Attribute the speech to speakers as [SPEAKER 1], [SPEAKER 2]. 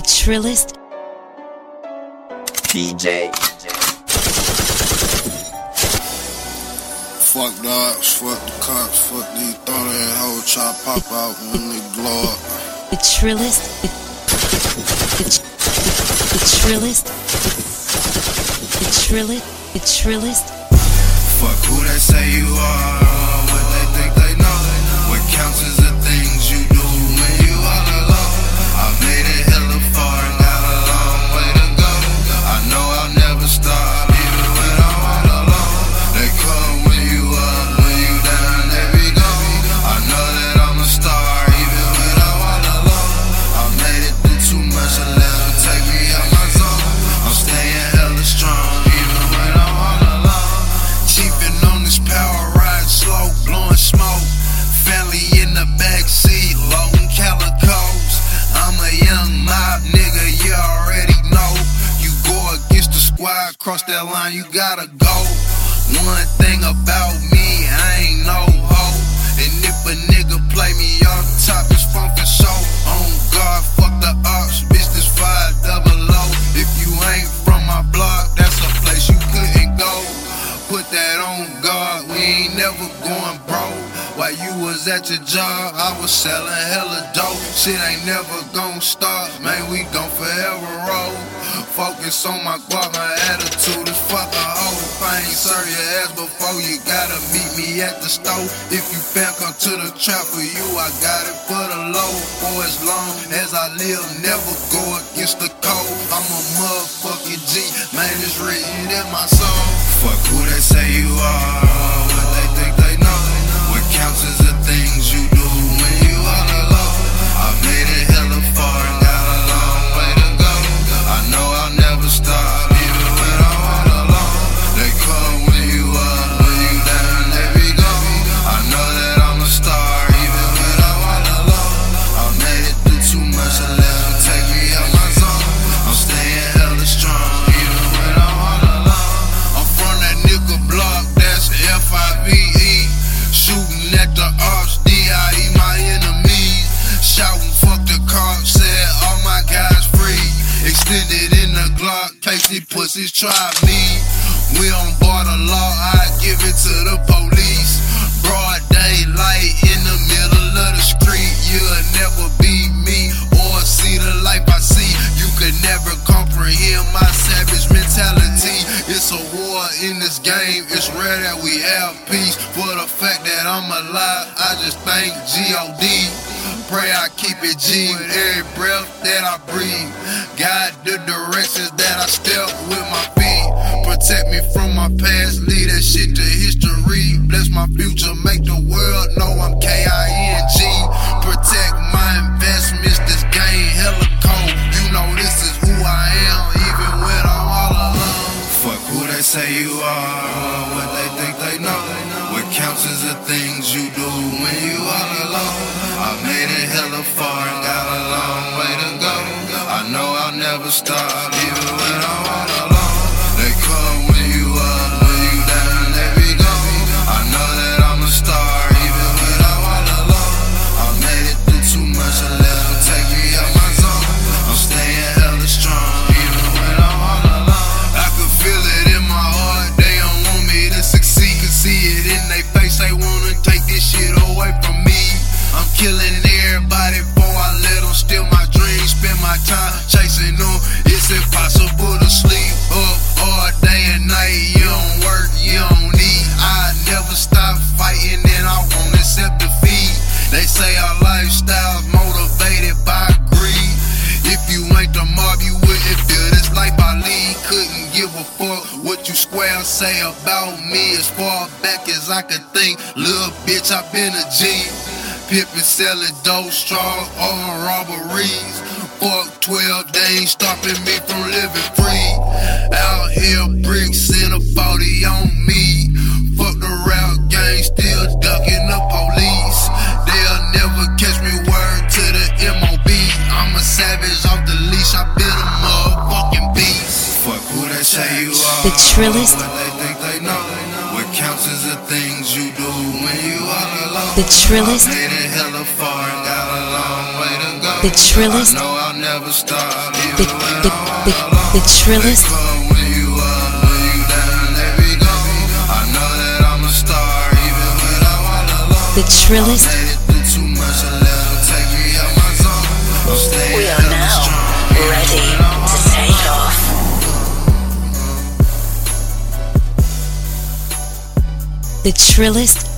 [SPEAKER 1] Trillist.
[SPEAKER 2] DJ.
[SPEAKER 3] Fuck dogs, fuck the cops, fuck these thought ass hoes try to pop out when they blow up.
[SPEAKER 1] The Trillist. The Trillist. The Trillist. The Trillist.
[SPEAKER 3] Fuck who they say you are, what they think they know. What counts is the things you do when you all alone. I made it hella far and got a long way to go. I know I'll never stop even when I'm all alone. They come when you up, when you down, they be gone. I know that I'm a star even when I'm all alone. I made it through too much and let them take me out my zone. I'm staying hella strong even when I'm all alone. Cheapin' on this power ride slow, blowing smoke. Family in the backseat, loading calicos. I'm a young mob nigga, you already know. You go against the squad, cross that line, you gotta go. One thing about me, I ain't no hoe. And if a nigga play me off top, it's fun for show. On guard, fuck the ops, bitch, this 500. If you ain't from my block, that's a place you couldn't go. Put that on guard, we ain't never going broke. While you was at your job, I was selling hella dope. Shit ain't never gon' stop, man, we gon' forever roll. Focus on my guap, my attitude is fuck a hoe. If I ain't serve your ass before, you gotta meet me at the stove. If you fam, come to the trap for you, I got it for the low. For as long as I live, never go against the code. I'm a motherfucking G, man, it's written in my soul. Fuck who they say you are, what they think they know. What counts is the things you do when you all alone. I made it hella far and got a long way to go. I know I'll never stop even when I'm all alone. They come when you up, when you down, they be gone. I know that I'm a star even when I'm all alone. I made it through too much and let them take me out my zone. I'm staying hella strong even when I'm all alone. I'm from that nigga block, that's FIVE. Shooting at the ops, DIE my enemies. Shouting fuck the cops, said all my guys free. Extended in the Glock, case these pussies try me. We on board the law, I give it to the police. Broad daylight in the middle of the street. You'll never be me or see the life I see. You could never comprehend my savage mentality. It's a war in this game, it's rare that we have peace. For the fact that I'm alive, I just thank God. Pray I keep it G with every breath that I breathe. Guide the directions that I step with my feet. Protect me from my past, leave that shit to history. Bless my future, make the world know I'm KING. Protect my investments, this game hella cold. You know this is who I am, even when I'm all alone. Fuck who they say you are, what they think they know. What counts is the things you do when you all alone. I made it hella far and got a long way to go. I know I'll never stop, even when I'm all alone. They come when you up, when you down, they be gone. I know that I'm a star, even when I'm all alone. I made it through too much and let them take me out my zone. I'm staying hella strong, even when I'm all alone. I can feel it in my heart, they don't want me to succeed. Can see it in their face, they wanna take this shit away from me. I'm killing everybody before I let them steal my dreams. Spend my time chasing them, it's impossible to sleep up all day and night. You don't work, you don't eat. I never stop fighting and I won't accept defeat. They say our lifestyle's motivated by greed. If you ain't the mob, you wouldn't feel this life I lead. Couldn't give a fuck what you square say about me. As far back as I could think, little bitch, I been a G. Pippin' selling dope, strong on robberies. Fuck 12, they ain't stopping me from living free. Out here, bricks in a 40 on me. Fuck the rap gang, still ducking the police. They'll never catch me, word to the MOB. I'm a savage off the leash, I been a motherfucking beast. Fuck who they say you are,
[SPEAKER 1] The Trillist.
[SPEAKER 3] what they think they know. What counts is the things you do when you all alone.
[SPEAKER 1] The Trillist.
[SPEAKER 3] I made it hella far and got a long way to go.
[SPEAKER 1] The Trillist.
[SPEAKER 3] I know I'll never stop.
[SPEAKER 1] The, the, the, the trillest,
[SPEAKER 3] When you up, when you down, let me go. I know that I'm a star, even when I'm all alone.
[SPEAKER 1] the trillest,
[SPEAKER 3] Made it through too much, I let them take me out my zone. I'm staying
[SPEAKER 2] We are
[SPEAKER 3] hella
[SPEAKER 2] now
[SPEAKER 3] strong,
[SPEAKER 2] ready
[SPEAKER 3] even when I'm
[SPEAKER 2] to
[SPEAKER 3] all
[SPEAKER 2] take off.
[SPEAKER 1] the trillest,